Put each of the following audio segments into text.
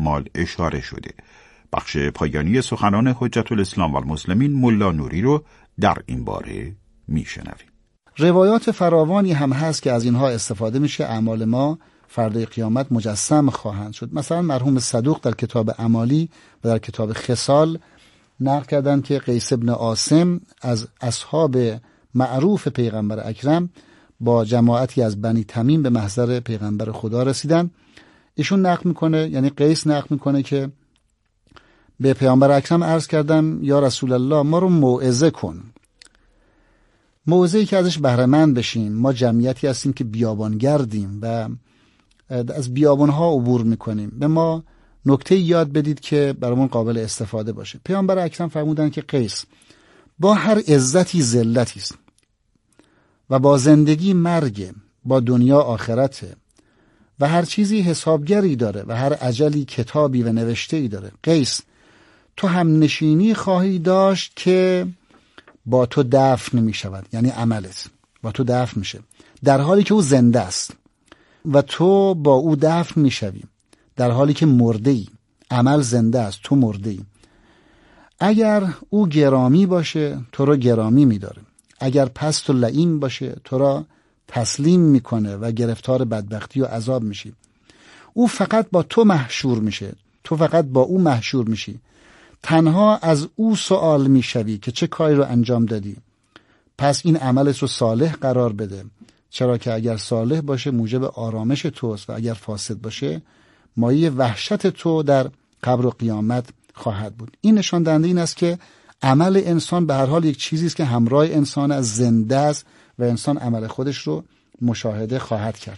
اعمال اشاره شده. بخش پایانی سخنان حجت الاسلام و المسلمین ملا نوری رو در این باره میشنویم. روایات فراوانی هم هست که از اینها استفاده میشه. اعمال ما فردای قیامت مجسم خواهند شد. مثلا مرحوم صدوق در کتاب اعمالی و در کتاب خصال نقل کردن که قیس بن عاصم از اصحاب معروف پیغمبر اکرم با جماعتی از بنی تمیم به محضر پیغمبر خدا رسیدن. ایشون نقل میکنه، یعنی قیس نقل میکنه که به پیغمبر اکرم عرض کردم یا رسول الله ما رو موعظه کن، موعظه‌ای که ازش بهره مند بشیم. ما جمعیتی هستیم که بیابانگردیم و از بیابانها عبور میکنیم، به ما نکته یاد بدید که برامون قابل استفاده باشه. پیامبر اکرم فرمودن که قیس با هر عزتی ذلتی است و با زندگی مرگ، با دنیا آخرته و هر چیزی حسابگری داره و هر اجلی کتابی و نوشته‌ای داره. قیس تو هم نشینی خواهی داشت که با تو دفن می شود، یعنی عملت با تو دفن میشه در حالی که او زنده است و تو با او دفن می شوی در حالی که مرده ای. عمل زنده است، تو مرده ای. اگر او گرامی باشه تو را گرامی می داره، اگر پست و لئیم باشه تو را تسلیم میکنه و گرفتار بدبختی و عذاب میشی. او فقط با تو محشور میشه، تو فقط با او محشور میشی. تنها از او سوال میشوی که چه کاری رو انجام دادی، پس این عملت رو صالح قرار بده، چرا که اگر صالح باشه موجب آرامش توست و اگر فاسد باشه مایه وحشت تو در قبر و قیامت خواهد بود. این نشان دهنده این است که عمل انسان به هر حال یک چیزی است که همراه انسان از زنده است و انسان عمل خودش رو مشاهده خواهد کرد.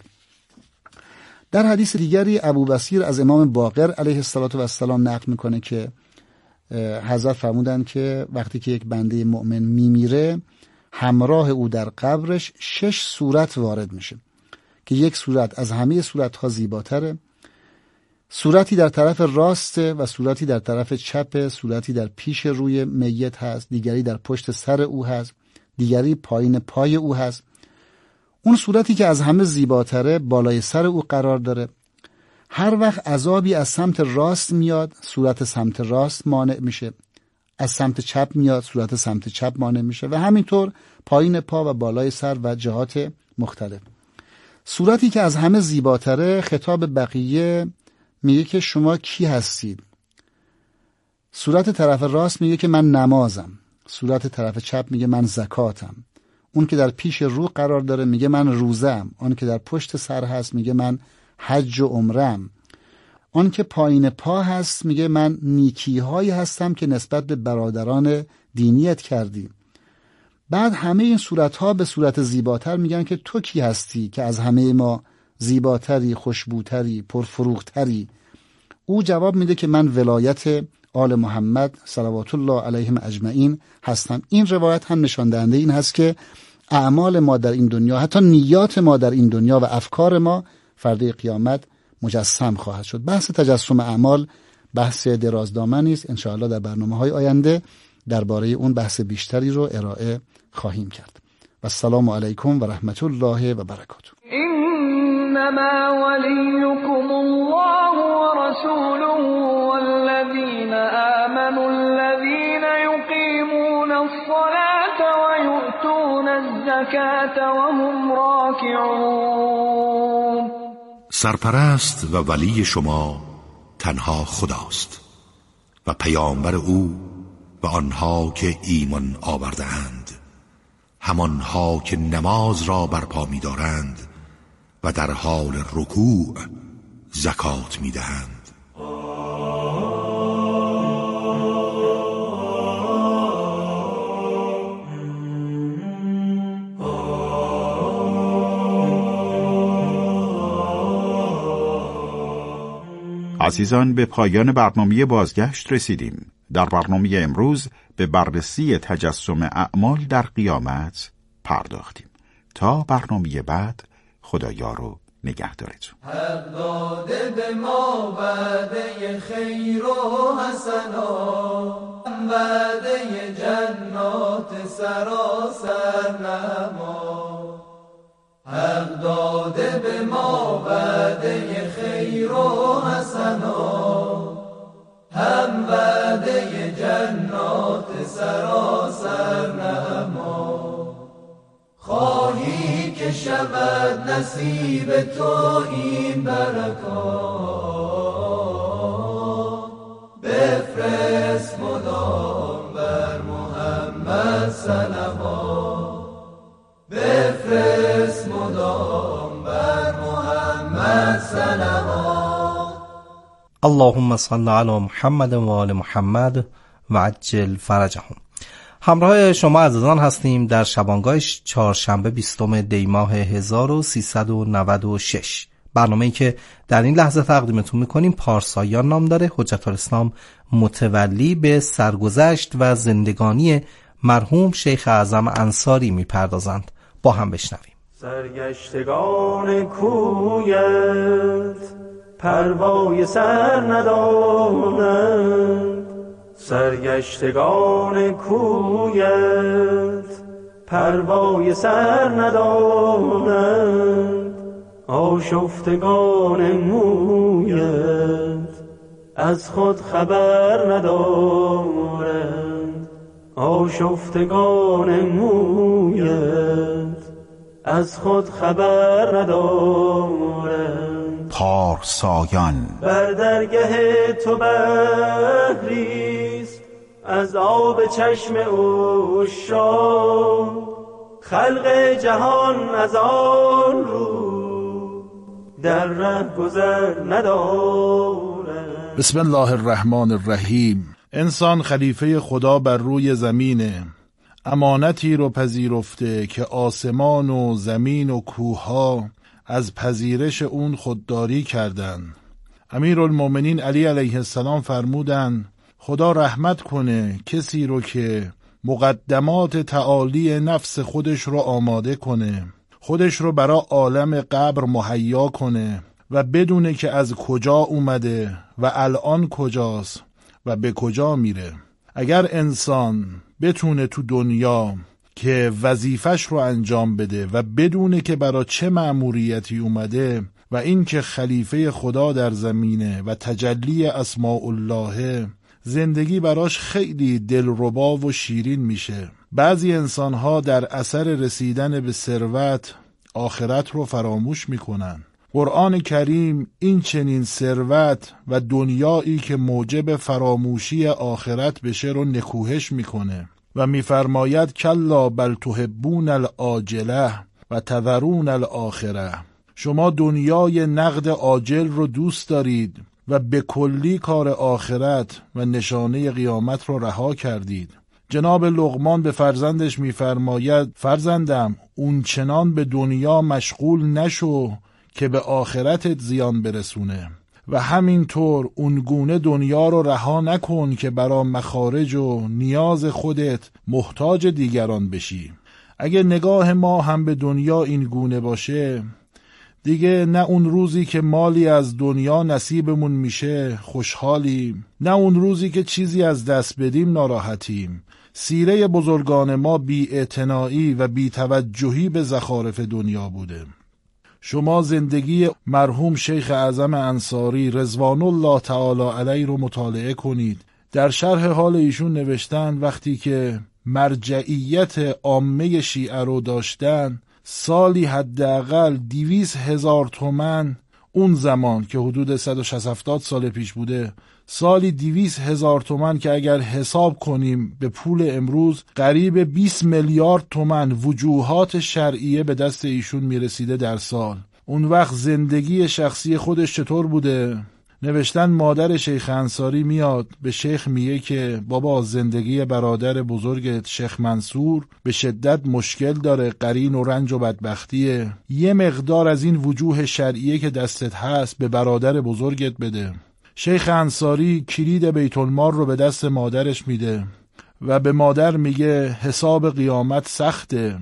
در حدیث دیگری ابوبصیر از امام باقر علیه السلام نقل میکنه که حضرت فرمودن که وقتی که یک بنده مؤمن میمیره همراه او در قبرش 6 صورت وارد میشه که یک صورت از همه صورتها زیباتره. صورتی در طرف راست و صورتی در طرف چپ، صورتی در پیش روی میت هست، دیگری در پشت سر او هست، دیگری پایین پای او هست. اون صورتی که از همه زیباتره بالای سر او قرار داره. هر وقت عذابی از سمت راست میاد صورت سمت راست مانع میشه، از سمت چپ میاد صورت سمت چپ مانع میشه و همینطور پایین پا و بالای سر و جهات مختلف. صورتی که از همه زیباتره خطاب بقیه میگه که شما کی هستید. صورت طرف راست میگه که من نمازم، صورت طرف چپ میگه من زکاتم، اون که در پیش رو قرار داره میگه من روزم، اون که در پشت سر هست میگه من حج و عمرم، اون که پایین پا هست میگه من نیکی‌هایی هستم که نسبت به برادران دینیت کردی. بعد همه این صورتها به صورت زیباتر میگن که تو کی هستی که از همه ما زیباتری، خوشبوتری، پرفروغتری. او جواب میده که من ولایت آل محمد صلوات الله علیهم اجمعین هستم. این روایت هم نشان دهنده این هست که اعمال ما در این دنیا، حتی نیات ما در این دنیا و افکار ما فردا قیامت مجسم خواهد شد. بحث تجسم اعمال بحث درازدامنی است. ان شاء الله در برنامه‌های آینده درباره اون بحث بیشتری رو ارائه خواهیم کرد. و السلام علیکم و رحمت الله و برکاته. انما وليكم الله ورسوله والذين آمنوا الذين يقيمون الصلاة ويؤتون الزكاة وهم راكعون. سرپرست و ولی شما تنها خداست و پیامبر او و آنها که ایمان آورده‌اند، همانها که نماز را برپا می‌دارند و در حال رکوع زکات می‌دهند. عزیزان، به پایان برنامه بازگشت رسیدیم. در برنامه امروز به بررسی تجسم اعمال در قیامت پرداختیم. تا برنامه بعد، خدایا رو نگهدارتون. حق داده به ما وعده خیر و حسنا، وعده جنات سراسر نما. حق داده به ما وعده خیر و حسنا، نصیب تو این برکات، بفرست مدام بر محمد صلوات، بفرست مدام بر محمد صلوات. اللهم صل علی محمد و آل محمد و عجل فرجهم. همراه شما عزیزان هستیم در شبانگاه چهارشنبه 20 دی ماه 1396. برنامه‌ای که در این لحظه تقدیمتون می‌کنیم پارسایان نام داره. حجت الاسلام متولی به سرگذشت و زندگانی مرحوم شیخ اعظم انصاری می‌پردازند. با هم بشنویم. سرگشتگان کویت پروای سر ندانند، سرگشتگان کویت پروای سر ندانند، آشفتگان مویت از خود خبر ندارند، آشفتگان مویت از خود خبر ندارند. پارسایان بر درگه تو بحریست از آب چشم عشاق، خلق جهان از آن رو در ره گذر ندارد. بسم الله الرحمن الرحیم. انسان خلیفه خدا بر روی زمینه، امانتی رو پذیرفته که آسمان و زمین و کوه‌ها از پذیرش اون خودداری کردن. امیرالمومنین علی علیه السلام فرمودن خدا رحمت کنه کسی رو که مقدمات تعالی نفس خودش رو آماده کنه، خودش رو برای عالم قبر مهیا کنه و بدونه که از کجا اومده و الان کجاست و به کجا میره. اگر انسان بتونه تو دنیا که وظیفش رو انجام بده و بدونه که برای چه مأموریتی اومده و این که خلیفه خدا در زمینه و تجلی اسماء الله، زندگی براش خیلی دلربا و شیرین میشه. بعضی انسانها در اثر رسیدن به ثروت آخرت رو فراموش میکنن. قرآن کریم این چنین ثروت و دنیایی که موجب فراموشی آخرت بشه رو نکوهش میکنه و میفرماید کلا بل تحبون العاجله و تذرون الاخره. شما دنیای نقد عاجل رو دوست دارید و به کلی کار آخرت و نشانه قیامت رو رها کردید. جناب لقمان به فرزندش میفرماید فرزندم اون چنان به دنیا مشغول نشو که به آخرتت زیان برسونه و همینطور اونگونه دنیا رو رها نکن که برای مخارج و نیاز خودت محتاج دیگران بشی. اگه نگاه ما هم به دنیا این گونه باشه دیگه نه اون روزی که مالی از دنیا نصیبمون میشه خوشحالیم، نه اون روزی که چیزی از دست بدیم ناراحتیم. سیره بزرگان ما بی‌اعتنایی و بی‌توجهی به زخارف دنیا بوده. شما زندگی مرحوم شیخ اعظم انصاری رضوان الله تعالی علیه رو مطالعه کنید. در شرح حال ایشون نوشتن وقتی که مرجعیت عامه شیعه رو داشتن سالی حداقل 200,000 تومان، اون زمان که حدود 160 سال پیش بوده، سالی 200,000 تومان که اگر حساب کنیم به پول امروز قریب 20 میلیارد تومان وجوهات شرعیه به دست ایشون میرسیده در سال. اون وقت زندگی شخصی خودش چطور بوده؟ نوشتن مادر شیخ انصاری میاد به شیخ میگه که بابا زندگی برادر بزرگت شیخ منصور به شدت مشکل داره، قرین و رنج و بدبختیه، یه مقدار از این وجوه شرعیه که دستت هست به برادر بزرگت بده. شیخ انصاری کلید بیت المال رو به دست مادرش میده و به مادر میگه حساب قیامت سخته،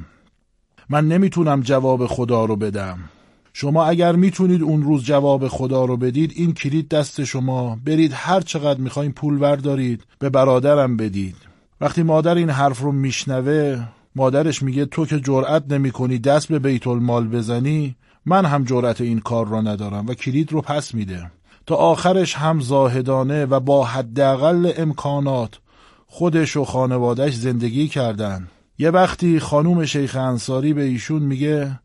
من نمیتونم جواب خدا رو بدم. شما اگر میتونید اون روز جواب خدا رو بدید این کلید دست شما، برید هر چقدر میخواین پول بردارید به برادرم بدید. وقتی مادر این حرف رو میشنوه مادرش میگه تو که جرأت نمیکنی دست به بیت المال بزنی، من هم جرأت این کار رو ندارم و کلید رو پس میده. تا آخرش هم زاهدانه و با حداقل امکانات خودش و خانوادهش زندگی کردن. یه وقتی خانوم شیخ انصاری به ایشون میگه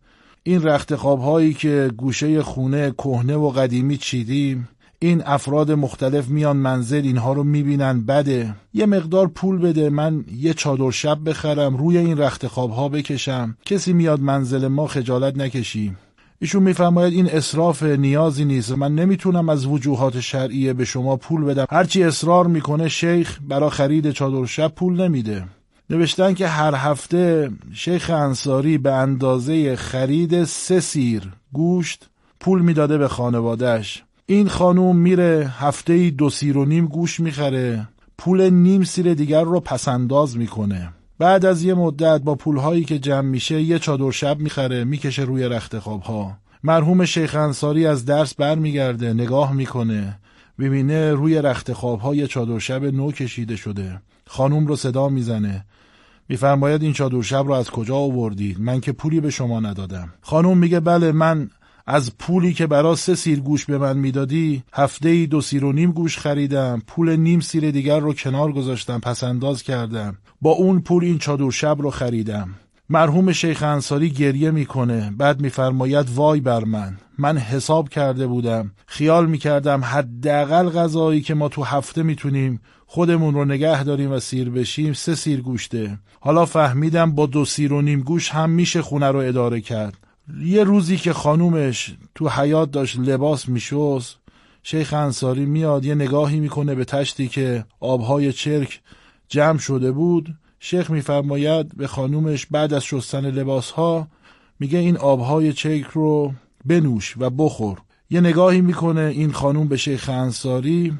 این رخت خواب‌هایی که گوشه خونه کهنه و قدیمی چیدیم، این افراد مختلف میان منزل اینها رو میبینن بده، یه مقدار پول بده من یه چادر شب بخرم روی این رخت خواب‌ها بکشم، کسی میاد منزل ما خجالت نکشیم. ایشون میفرماید این اسراف نیازی نیست، من نمیتونم از وجوهات شرعیه به شما پول بدم. هرچی اصرار میکنه شیخ برای خرید چادر شب پول نمیده. نوشتن که هر هفته شیخ انصاری به اندازه خرید 3 سیر گوشت پول میداده به خانوادهش. این خانوم میره هفته‌ای 2 سیر و نیم گوشت میخره، پول نیم سیر دیگر رو پسنداز میکنه. بعد از یه مدت با پولهایی که جمع میشه یه چادر شب میخره میکشه روی رخت خوابها. مرحوم شیخ انصاری از درس برمیگرده، نگاه میکنه، ببینه روی رخت خوابها یه چادر شب نو کشیده شده. خانوم رو صدا میزنه، میفرماید این چادر شب رو از کجا آوردید؟ من که پولی به شما ندادم. خانوم میگه بله، من از پولی که برای 3 سیر گوش به من میدادی هفته‌ای 2 سیر و نیم گوش خریدم، پول نیم سیر دیگر رو کنار گذاشتم، پس انداز کردم، با اون پول این چادر شب رو خریدم. مرحوم شیخ انصاری گریه میکنه، بعد میفرماید وای بر من حساب کرده بودم، خیال میکردم حداقل غذایی که ما تو هفته میتونیم خودمون رو نگه داریم و سیر بشیم 3 سیر گوشته. حالا فهمیدم با 2 سیر و نیم گوش هم میشه خونه رو اداره کرد. یه روزی که خانومش تو حیاط داشت لباس میشست، شیخ انصاری میاد یه نگاهی میکنه به تشتی که آبهای چرک جمع شده بود. شیخ میفرماید به خانومش بعد از شستن لباسها، میگه این آبهای چرک رو بنوش و بخور. یه نگاهی میکنه این خانوم به شیخ انصاری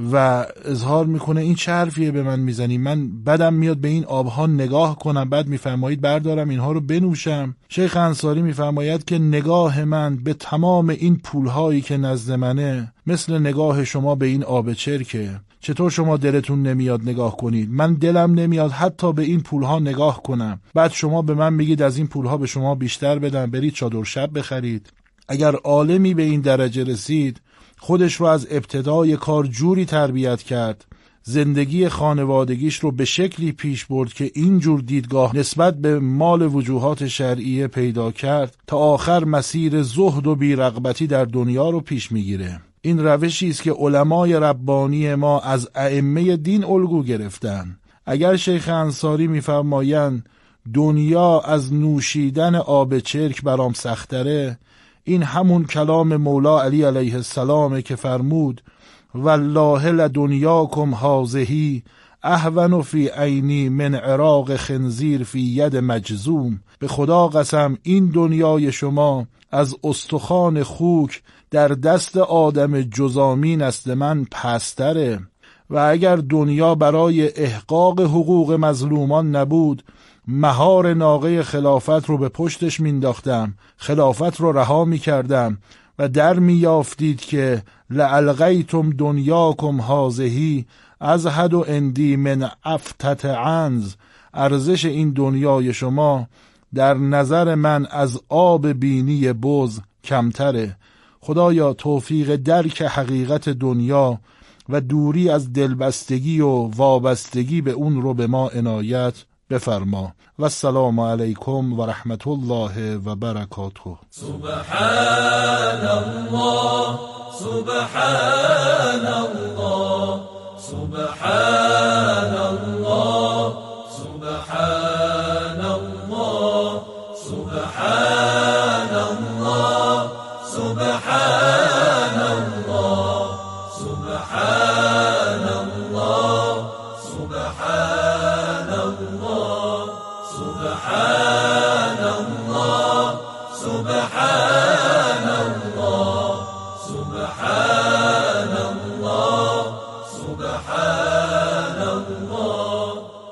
و اظهار میکنه این چه حرفیه به من میزنی؟ من بدم میاد به این آبها نگاه کنم. بعد میفرمایید بردارم اینها رو بنوشم. شیخ انصاری میفرماید که نگاه من به تمام این پولهایی که نزد منه مثل نگاه شما به این آب چرکه. چطور شما دلتون نمیاد نگاه کنید؟ من دلم نمیاد حتی به این پولها نگاه کنم. بعد شما به من میگید از این پولها به شما بیشتر بدم، برید چادر شب بخرید. اگر عالمی به این درجه رسید، خودش رو از ابتدای کار جوری تربیت کرد، زندگی خانوادگیش رو به شکلی پیش برد که اینجور دیدگاه نسبت به مال وجوهات شرعیه پیدا کرد، تا آخر مسیر زهد و بیرغبتی در دنیا رو پیش میگیره. این روشی است که علمای ربانی ما از ائمه دین الگو گرفتن. اگر شیخ انصاری میفرمایند دنیا از نوشیدن آب چرک برام سختره، این همون کلام مولا علی علیه السلام که فرمود والله لدنیاکم هذه اهون فی عینی من عراق خنزیر فی ید مجزوم. به خدا قسم این دنیای شما از استخوان خوک در دست آدم جزامی نسل من پستره. و اگر دنیا برای احقاق حقوق مظلومان نبود، مهار ناقه خلافت رو به پشتش مینداختم، خلافت رو رها میکردم و در میافتید که لالغیتم دنیاکم هذه ازهد و اندی من افتت عنز. ارزش این دنیای شما در نظر من از آب بینی بز کمتره. خدایا توفیق درک حقیقت دنیا و دوری از دلبستگی و وابستگی به اون رو به ما عنایت بفرما. و السلام علیکم و رحمت الله و برکاته. سبحان الله سبحان الله سبحان الله سبحان الله سبحان الله سبحان الله سبحان الله سبحان الله سبحان الله سبحان الله سبحان الله سبحان الله.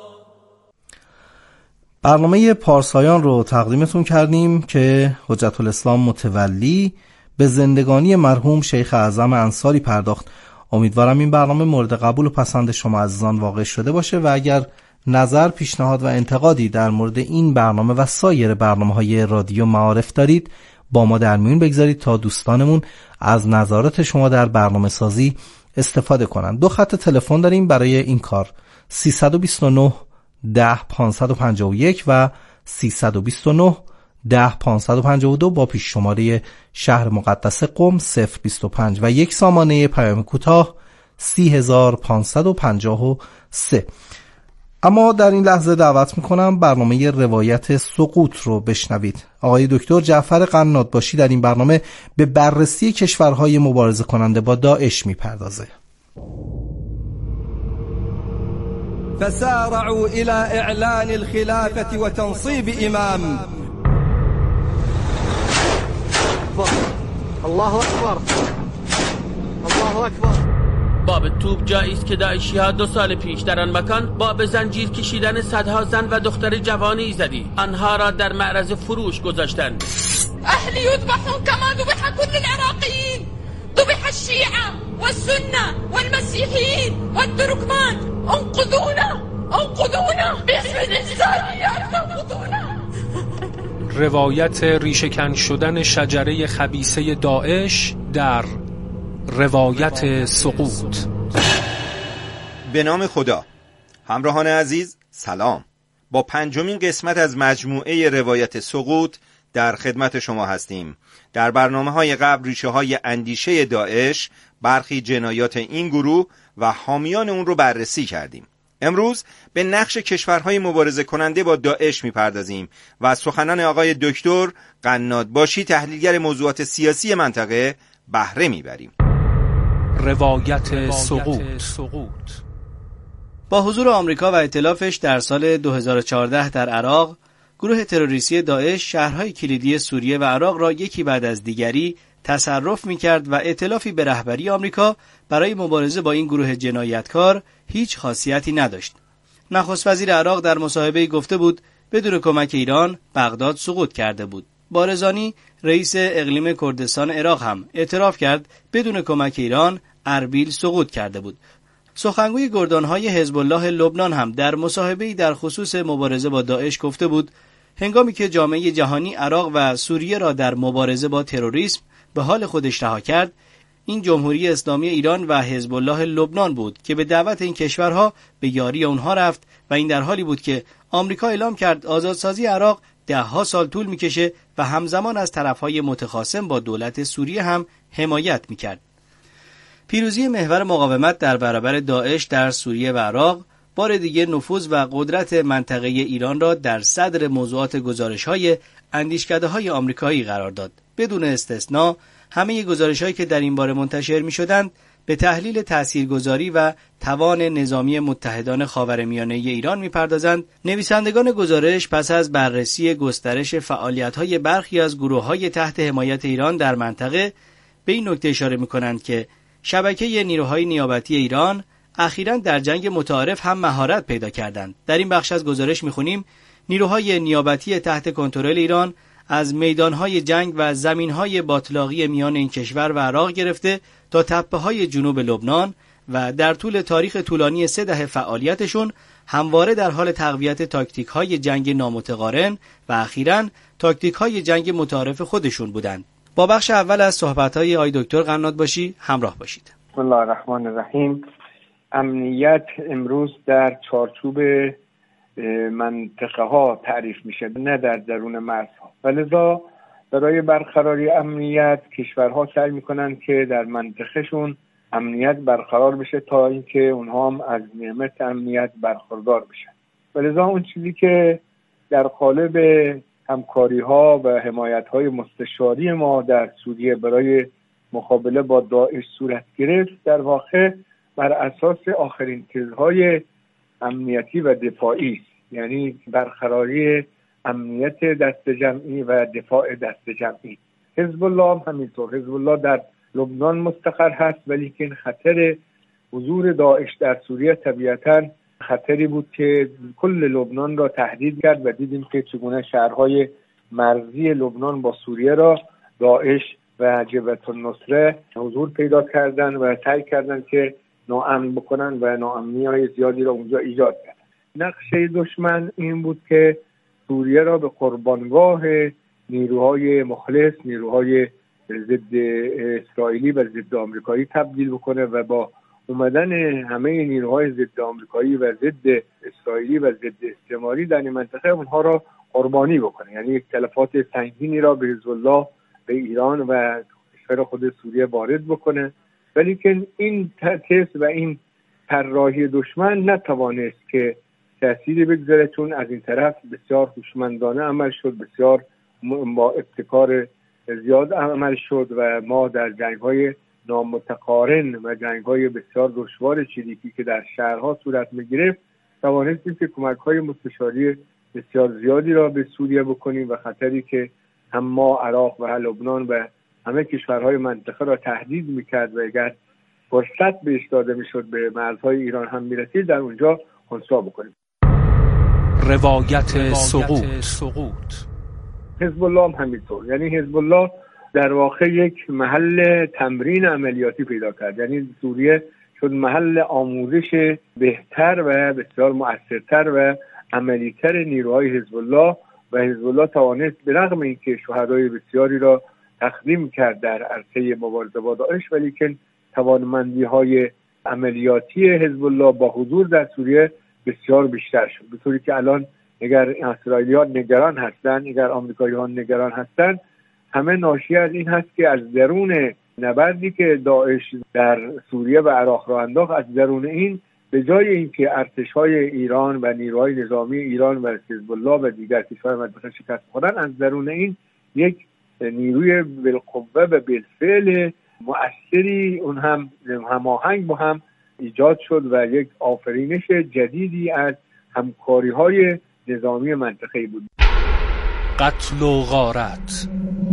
برنامه پارسایان رو تقدیمتون کردیم که حجت الاسلام متولی به زندگانی مرحوم شیخ اعظم انصاری پرداخت. امیدوارم این برنامه مورد قبول و پسند شما عزیزان واقع شده باشه و اگر نظر، پیشنهاد و انتقادی در مورد این برنامه و سایر برنامه‌های رادیو معارف دارید با ما در میون بگذارید تا دوستانمون از نظرات شما در برنامه سازی استفاده کنند. 2 خط تلفن داریم برای این کار: 329 10 551 و 329 10552 با پیش شماره شهر مقدس قم 025 و یک سامانه پیام کوتاه 30553. اما در این لحظه دعوت میکنم برنامه روایت سقوط رو بشنوید. آقای دکتر جعفر قنادباشی در این برنامه به بررسی کشورهای مبارزه کننده با داعش میپردازه. فسارعوا إلى إعلان الخلافة وتنصيب إمام. الله أكبر الله أكبر. باب توپ جایی است که داعشی‌ها 2 سال پیش در آن مکان با به زنجیر کشیدن صدها زن و دختر جوان ایزدی آنها را در معرض فروش گذاشتند. اهل يذبحون كما ذبح كل العراقيين. ذبح الشيعة والسنة والمسيحيين والتركمان. انقذونا باسم الإنسانية انقذونا. روایت ریشه‌کن شدن شجره خبیثه داعش در روایت سقوط. به نام خدا. همراهان عزیز سلام. با 5مین قسمت از مجموعه روایت سقوط در خدمت شما هستیم. در برنامه‌های قبل ریشه‌های اندیشه داعش، برخی جنایات این گروه و حامیان اون رو بررسی کردیم. امروز به نقش کشورهای مبارزه کننده با داعش میپردازیم و از سخنان آقای دکتر قنادباشی تحلیلگر موضوعات سیاسی منطقه بهره میبریم. روایت سقوط. با حضور آمریکا و ائتلافش در سال 2014 در عراق، گروه تروریستی داعش شهرهای کلیدی سوریه و عراق را یکی بعد از دیگری تصرف می‌کرد و ائتلافی به رهبری آمریکا برای مبارزه با این گروه جنایتکار هیچ خاصیتی نداشت. نخست وزیر عراق در مصاحبه‌ای گفته بود بدون کمک ایران بغداد سقوط کرده بود. بارزانی رئیس اقلیم کردستان عراق هم اعتراف کرد بدون کمک ایران اربیل سقوط کرده بود. سخنگوی گردانهای حزب الله لبنان هم در مصاحبه‌ای در خصوص مبارزه با داعش گفته بود هنگامی که جامعه جهانی عراق و سوریه را در مبارزه با تروریسم به حال خودش رها کرد، این جمهوری اسلامی ایران و حزب الله لبنان بود که به دعوت این کشورها به یاری آنها رفت و این در حالی بود که آمریکا اعلام کرد آزادسازی عراق 10 سال طول میکشه و همزمان از طرفهای متخاصم با دولت سوریه هم حمایت میکرد. پیروزی محور مقاومت در برابر داعش در سوریه و عراق بار دیگه نفوذ و قدرت منطقه ایران را در صدر موضوعات گزارش‌های اندیشکده‌های آمریکایی قرار داد. بدون استثنا همه گزارش‌هایی که در این باره منتشر می‌شدند به تحلیل تاثیرگذاری و توان نظامی متحدان خاورمیانه ایران می‌پردازند. نویسندگان گزارش پس از بررسی گسترش فعالیت‌های برخی از گروه‌های تحت حمایت ایران در منطقه به این نکته اشاره می‌کنند که شبکه نیروهای نیابتی ایران اخیراً در جنگ متعارف هم مهارت پیدا کردند. در این بخش از گزارش می‌خونیم نیروهای نیابتی تحت کنترل ایران از میدانهای جنگ و زمینهای باطلاقی میان این کشور و عراق گرفته تا تپه‌های جنوب لبنان و در طول تاریخ طولانی 3 دهه فعالیتشون همواره در حال تقویت تاکتیک‌های جنگ نامتقارن و اخیراً تاکتیک‌های جنگ متعارف خودشون بودند. با بخش اول از صحبت‌های آقای دکتر قنادباشی همراه باشید. بسم الله الرحمن الرحیم. امنیت امروز در چارچوب منطقه ها تعریف میشه، نه در درون مرزها، و لذا برای برقراری امنیت کشورها سعی میکنن که در منطقهشون امنیت برقرار بشه تا اینکه اونها هم از نعمت امنیت برخوردار بشن. و لذا اون چیزی که در قالب همکاری ها و حمایت های مستشاری ما در سوریه برای مقابله با داعش صورت گرفت در واقع بر اساس آخرین تزهای امنیتی و دفاعی، یعنی برقراری امنیت دست جمعی و دفاع دست جمعی. حزب الله هم همینطور. حزب الله در لبنان مستقر هست، ولی که خطر حضور داعش در سوریه طبیعتاً خطری بود که کل لبنان را تهدید کرد و دیدیم که چگونه شهرهای مرزی لبنان با سوریه را داعش و جبهة النصره حضور پیدا کردن و سعی کردن که ناامن بکنن و ناامنی‌های زیادی را اونجا ایجاد کردن. نقشه دشمن این بود که سوریه را به قربانگاه نیروهای مخلص، نیروهای ضد اسرائیلی و ضد آمریکایی تبدیل بکنه و با اومدن همه نیروهای ضد آمریکایی و ضد اسرائیلی و ضد استعماری در این منطقه اونها را قربانی بکنه، یعنی یک تلفات سنگینی را به حزب الله، به ایران و کشور خود سوریه وارد بکنه، ولی که این تست و این طراحی دشمن نتوانست که تأثیری بگذاره، چون از این طرف بسیار هوشمندانه عمل شد، بسیار با ابتکار زیاد عمل شد و ما در جنگ‌های نامتقارن و جنگ‌های بسیار دشوار چریکی که در شهرها صورت می‌گرفت توانستیم که کمک‌های مستشاری بسیار زیادی را به سوریه بکنیم و خطری که هم ما، عراق و لبنان و همه کشورهای منطقه را تهدید می‌کرد و اگر فرصت بهش داده می‌شد به مرزهای ایران هم می‌رسید، در اونجا خنثی بکنیم. روایت سقوط. حزب الله هم همینطور، یعنی حزب الله در واقع یک محل تمرین عملیاتی پیدا کرد، یعنی سوریه شد محل آموزش بهتر و بسیار مؤثرتر و عملی‌تر نیروهای حزب الله و حزب الله توانست به رغم اینکه شهدای بسیاری را تقدیم کرد در عرصه مبارزه با داعش، ولی که توانمندی‌های عملیاتی حزب الله با حضور در سوریه بسیار بیشتر شد، به طوری که الان اگر اسرائیلیان نگران هستند، اگر آمریکایی‌ها نگران هستند، همه ناشی از این هست که از درون نبردی که داعش در سوریه و عراق را انداخت، از درون این به جای اینکه ارتش‌های ایران و نیروهای نظامی ایران و حزب الله و دیگر کشورهای منطقه شکست خوردن، از درون این یک نیروی بالقوه و بالفعل مؤثری اون هم هماهنگ با هم ایجاد شد و یک آفرینش جدیدی از همکاری‌های نظامی منطقه‌ای بود. قتل و غارت،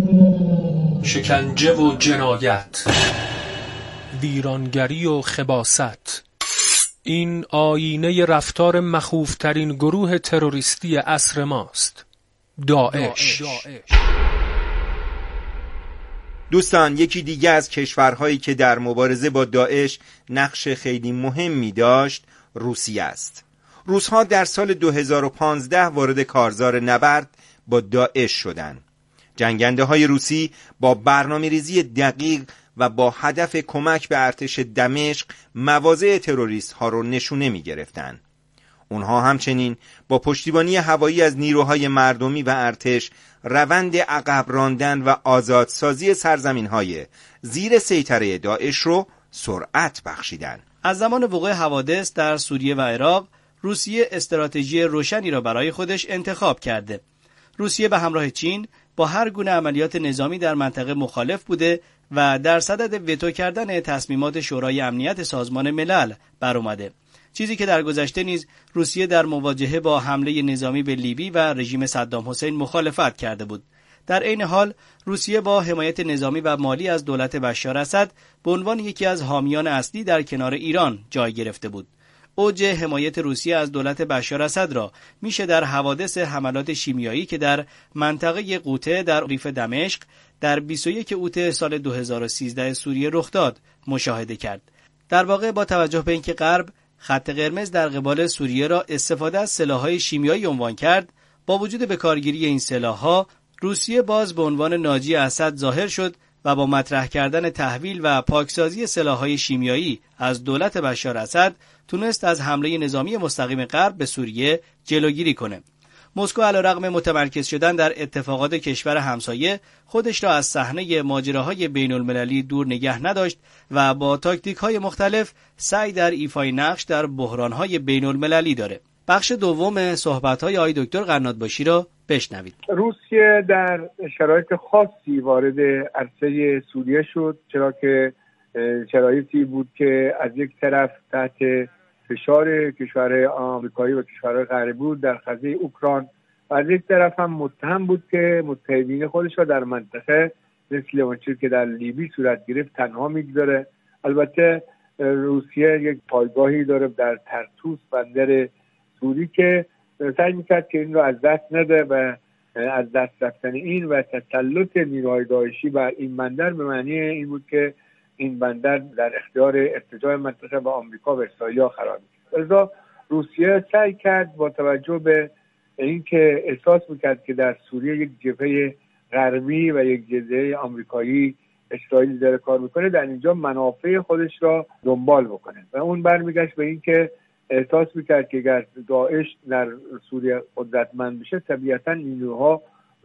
شکنجه و جنایت، ویرانگری و خباثت، این آینه رفتار مخوفترین گروه تروریستی عصر ماست، داعش. دوستان، یکی دیگه از کشورهایی که در مبارزه با داعش نقش خیلی مهمی داشت روسیه است. روس‌ها در سال 2015 وارد کارزار نبرد با داعش شدند. جنگنده‌های روسی با برنامه‌ریزی دقیق و با هدف کمک به ارتش دمشق مواضع تروریست‌ها رو نشونه می‌گرفتند. اونها همچنین با پشتیبانی هوایی از نیروهای مردمی و ارتش روند عقب راندن و آزادسازی سرزمین‌های زیر سیطره داعش رو سرعت بخشیدن. از زمان وقوع حوادث در سوریه و عراق، روسیه استراتژی روشنی را برای خودش انتخاب کرده. روسیه به همراه چین با هر گونه عملیات نظامی در منطقه مخالف بوده و در صدد وتو کردن تصمیمات شورای امنیت سازمان ملل بر اومده. چیزی که در گذشته نیز روسیه در مواجهه با حمله نظامی به لیبی و رژیم صدام حسین مخالفت کرده بود. در عین حال روسیه با حمایت نظامی و مالی از دولت بشار اسد به عنوان یکی از حامیان اصلی در کنار ایران جای گرفته بود. اوج حمایت روسیه از دولت بشار اسد را میشه در حوادث حملات شیمیایی که در منطقه قوطه در ریف دمشق در 21 اوت سال 2013 سوریه رخ داد مشاهده کرد. در واقع با توجه به اینکه غرب خط قرمز در قبال سوریه را استفاده از سلاح‌های شیمیایی عنوان کرد، با وجود بکارگیری این سلاح‌ها روسیه باز به عنوان ناجی اسد ظاهر شد و با مطرح کردن تحویل و پاکسازی سلاح‌های شیمیایی از دولت بشار اسد تونست از حمله نظامی مستقیم غرب به سوریه جلوگیری کنه. مسکو علیرغم متمرکز شدن در اتفاقات کشور همسایه خودش را از صحنه ماجراهای بین‌المللی دور نگه نداشت و با تاکتیک‌های مختلف سعی در ایفای نقش در بحران‌های بین‌المللی داره. بخش دوم صحبت‌های آقای دکتر قنات‌باشی را بشنوید. روسیه در شرایط خاصی وارد عرصه سوریه شد، چرا که شرایطی بود که از یک طرف تحت فشار کشورهای آمریکایی و کشورهای غربی بود در قضیه اوکراین و از یک طرف هم متهم بود که متحدین خودش را در منطقه مثل آنچه که در لیبی صورت گرفت تنها میگذاره. البته روسیه یک پایگاهی داره در ترتوس بندر سوری که سعی میکرد که این رو از دست نده و از دست رفتن این و تسلط نیروهای داعشی بر این بندر به معنی این بود که این بندر در اختیار ارتجاع منطقه و آمریکا و اسرائیل قرار می‌گرفت. لذا روسیه سعی کرد با توجه به اینکه احساس میکرد که در سوریه یک جبهه غربی و یک جبهه آمریکایی اسرائیل داره کار میکنه، در اینجا منافع خودش را دنبال بکنه و اون برمیگشت به اینکه احساس میکرد که اگر داعش در سوریه قدرتمند بشه طبیعتا نیروها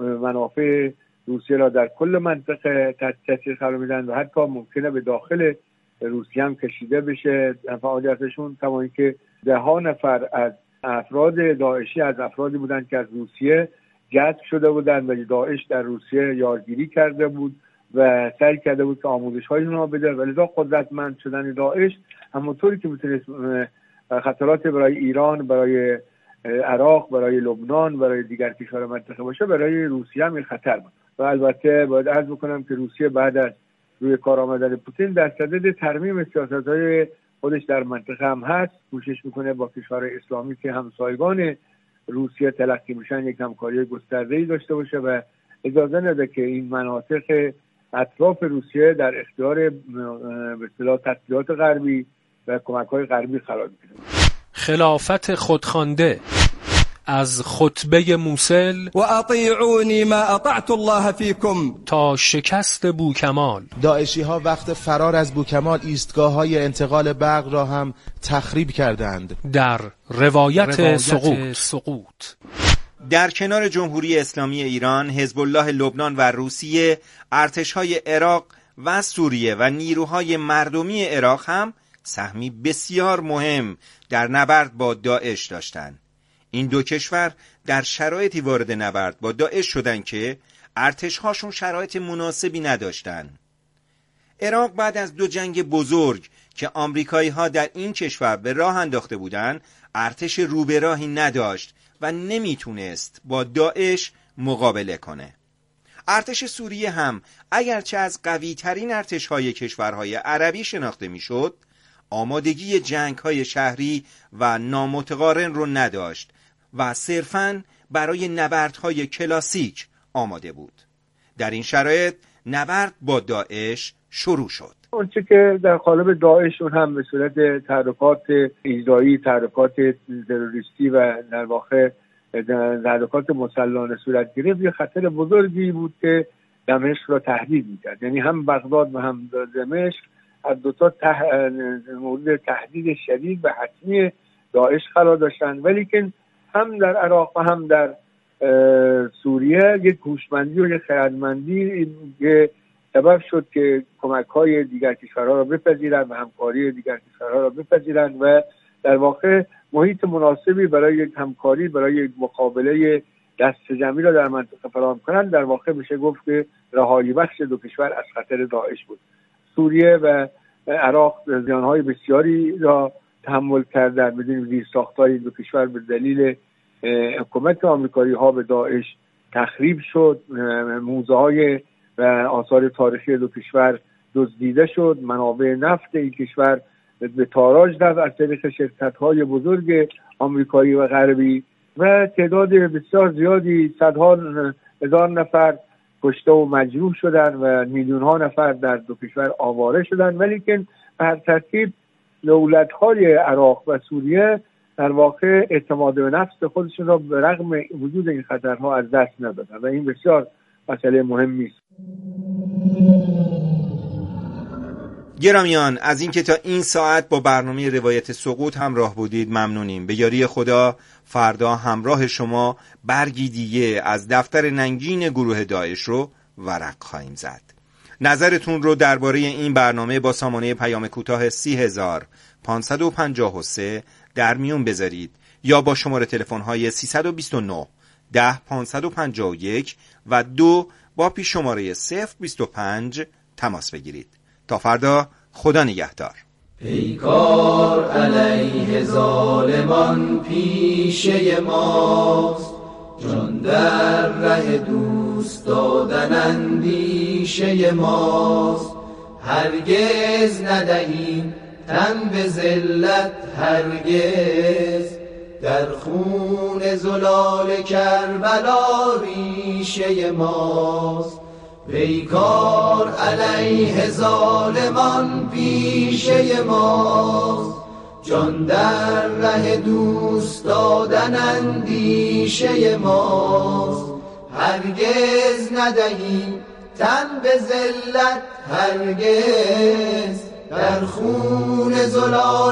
منافع روسیه را در کل منطقه تحت تاثیر قرار میدن و حتی ممکنه به داخل روسیه هم کشیده بشه فعالیتشون، کما اینکه 10 نفر از افراد داعشی از افرادی بودن که از روسیه جذب شده بودن و داعش در روسیه یارگیری کرده بود و سعی کرده بود که آموزش‌های اونها بده، ولی قدرتمند شدن داعش همونطوری که میتونست خطرات برای ایران، برای عراق، برای لبنان، برای دیگر کشور منطقه باشه، برای روسیه هم خطر بود. و البته باید عرض بکنم که روسیه بعد از روی کار آمدن پوتین در صدد ترمیم سیاست‌های خودش در منطقه هم هست، کوشش میکنه با کشورهای اسلامی که همسایگان روسیه تلقی میشن یک همکاری گسترده‌ای داشته باشه و اجازه نده که این مناطق اطراف روسیه در اختیار به اصطلاح تسلیحات غربی و کمک‌های غربی قرار بگیره. خلافت خودخوانده از خطبه موسل و اطیعونی ما اطعت الله فیکم تا شکست بوکمال. داعشی ها وقت فرار از بوکمال ایستگاه های انتقال برق را هم تخریب کردند. در روایت سقوط در کنار جمهوری اسلامی ایران، حزب الله لبنان و روسیه، ارتش‌های عراق و سوریه و نیروهای مردمی عراق هم سهمی بسیار مهم در نبرد با داعش داشتند. این دو کشور در شرایطی وارد نبرد با داعش شدند که ارتش‌هاشون شرایط مناسبی نداشتند. عراق بعد از 2 جنگ بزرگ که آمریکایی‌ها در این کشور به راه انداخته بودند، ارتش روبراهی نداشت و نمیتونست با داعش مقابله کنه. ارتش سوریه هم اگرچه از قوی ترین ارتش‌های کشورهای عربی شناخته میشد، آمادگی جنگ‌های شهری و نامتقارن رو نداشت و صرفاً برای نبردهای کلاسیک آماده بود. در این شرایط نبرد با داعش شروع شد. اونچه که در قالب داعش اون هم به صورت تحرکات ایذایی، تحرکات تروریستی و در واقع تحرکات مسلحانه صورت گرفت، یه خطر بزرگی بود که دمشق را تهدید می‌کرد. یعنی هم بغداد و هم دمشق از دوتا مورد تهدید شدید و حتمی داعش قرار داشتن، ولی که هم در عراق و هم در سوریه یک هوشمندی و یک خردمندی که سبب شد که کمک‌های دیگر کشورها را بپذیرند و همکاری دیگر کشورها را بپذیرند و در واقع محیط مناسبی برای یک همکاری، برای یک مقابله دست جمعی را در منطقه فراهم کنند. در واقع میشه گفت که رهایی بخش دو کشور از خطر داعش بود. سوریه و عراق زیانهای بسیاری را تحمل کردند. می‌دونیم زیرساخت‌های دو کشور به دلیل حکومت آمریکایی‌ها به داعش تخریب شد، موزه‌های و آثار تاریخی دو کشور دزدیده شد، منابع نفت این کشور به تاراج رفت از طریق شرکت‌های بزرگ آمریکایی و غربی و تعداد بسیار زیادی، صدها هزار نفر کشته و مجروح شدن و میلیون‌ها نفر در دو کشور آواره شدن، ولی که به هر ترتیب دولت‌های عراق و سوریه در واقع اعتماد به نفس خودشون را به رغم وجود این خطرها از دست ندادن و این بسیار مسئله مهمی است. گرامیان، از اینکه تا این ساعت با برنامه روایت سقوط همراه بودید ممنونیم. به یاری خدا فردا همراه شما برگی دیگه از دفتر ننگین گروه داعش رو ورق خواهیم زد. نظرتون رو درباره این برنامه با سامانه پیام کوتاه 30553 در میون بذارید یا با شماره تلفن‌های 329 10 551 و 2 با پیش شماره 025 تماس بگیرید. تا فردا، خدا نگهدار. پیکار علیه ظالمان پیشه ماست، جان در ره دوست دادن اندیشه ماست. هرگز ندهیم تن به ذلت، هرگز در خون زلال کربلا ریشه ماست. پیکار علیه ظالمان پیشه ماست، جان در ره دوست دادن اندیشه ماست. هرگز ندهیم تن به ذلت، هرگز در خون زلال